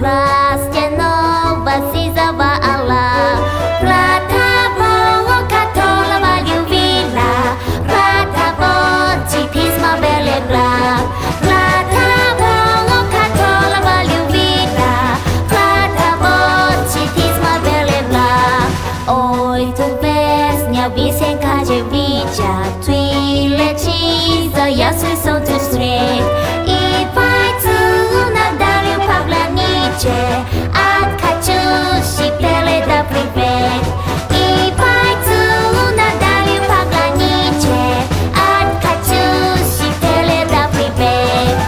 Krástěnova si zavála, Krátavo katola ljubila, Krátavo ti pisma velebla, Krátavo katola ljubila, Krátavo ti pisma velebla. Oj, tu pesnia piosenka dziewicia, tyle ci za jasny są tu strych. I fajcu nadal pawlanicie, a Kaczusi pele da privet. I fajcu nadal pawlanicie, a Kaczusi pele da privet.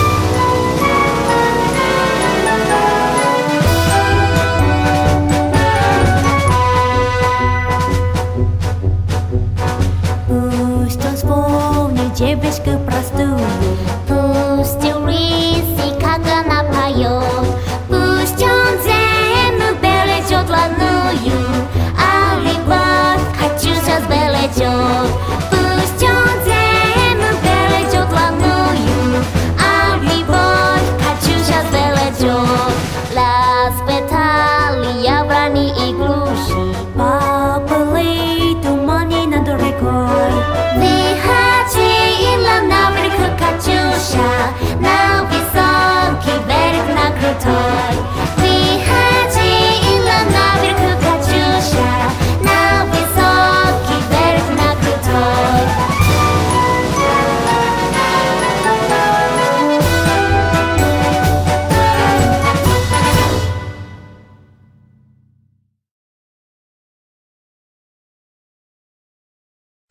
Пусть он вспомнит девочку простую, пусть рisi, как она поет, пусть он землю бережет ланую, а любовь Катюша сбережет. Пусть он землю бережет ланую, а любовь Катюша сбережет. Las petali брани и глуши, поплыли туманы над рекой. Выходила на берег Катюша, на высокий берег на крутой.